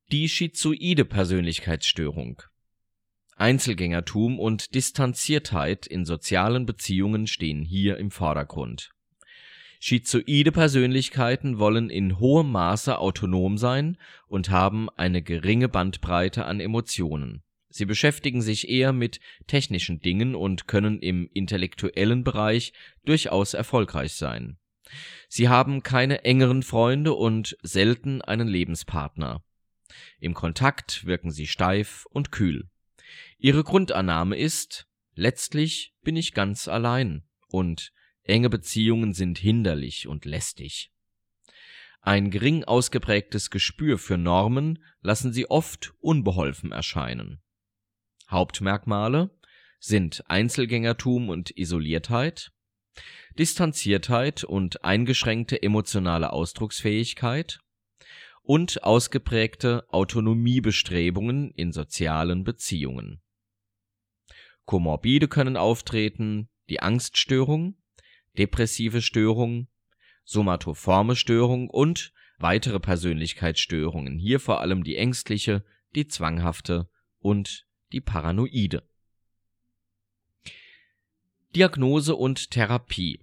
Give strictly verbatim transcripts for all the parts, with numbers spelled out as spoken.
Die schizoide Persönlichkeitsstörung. Einzelgängertum und Distanziertheit in sozialen Beziehungen stehen hier im Vordergrund. Schizoide Persönlichkeiten wollen in hohem Maße autonom sein und haben eine geringe Bandbreite an Emotionen. Sie beschäftigen sich eher mit technischen Dingen und können im intellektuellen Bereich durchaus erfolgreich sein. Sie haben keine engeren Freunde und selten einen Lebenspartner. Im Kontakt wirken sie steif und kühl. Ihre Grundannahme ist: letztlich bin ich ganz allein und enge Beziehungen sind hinderlich und lästig. Ein gering ausgeprägtes Gespür für Normen lassen sie oft unbeholfen erscheinen. Hauptmerkmale sind Einzelgängertum und Isoliertheit, Distanziertheit und eingeschränkte emotionale Ausdrucksfähigkeit und ausgeprägte Autonomiebestrebungen in sozialen Beziehungen. Komorbide können auftreten die Angststörung, depressive Störung, somatoforme Störung und weitere Persönlichkeitsstörungen, hier vor allem die ängstliche, die zwanghafte und die paranoide. Diagnose und Therapie.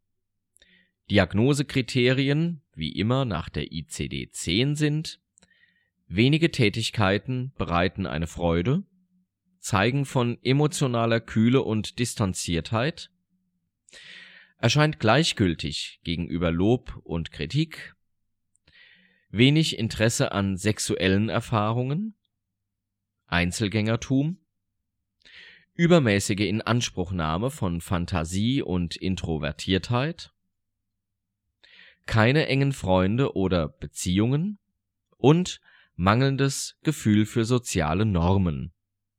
Diagnosekriterien wie immer nach der I C D zehn sind: wenige Tätigkeiten bereiten eine Freude, zeigen von emotionaler Kühle und Distanziertheit, erscheint gleichgültig gegenüber Lob und Kritik, wenig Interesse an sexuellen Erfahrungen, Einzelgängertum, übermäßige Inanspruchnahme von Fantasie und Introvertiertheit, keine engen Freunde oder Beziehungen und mangelndes Gefühl für soziale Normen.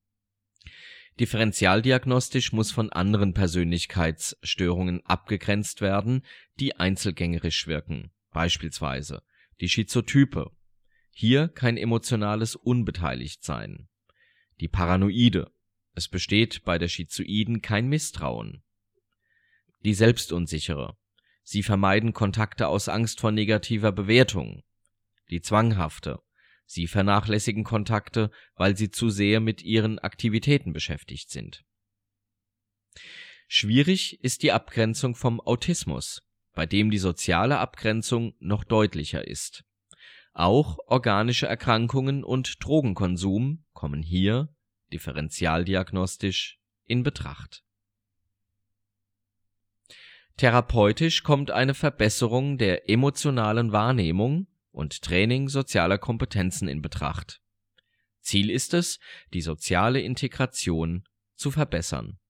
Differentialdiagnostisch muss von anderen Persönlichkeitsstörungen abgegrenzt werden, die einzelgängerisch wirken, beispielsweise die Schizotype. Hier kein emotionales Unbeteiligtsein. Die Paranoide. Es besteht bei der Schizoiden kein Misstrauen. Die Selbstunsichere. Sie vermeiden Kontakte aus Angst vor negativer Bewertung. Die Zwanghafte. Sie vernachlässigen Kontakte, weil sie zu sehr mit ihren Aktivitäten beschäftigt sind. Schwierig ist die Abgrenzung vom Autismus, bei dem die soziale Abgrenzung noch deutlicher ist. Auch organische Erkrankungen und Drogenkonsum kommen hier differentialdiagnostisch in Betracht. Therapeutisch kommt eine Verbesserung der emotionalen Wahrnehmung und Training sozialer Kompetenzen in Betracht. Ziel ist es, die soziale Integration zu verbessern.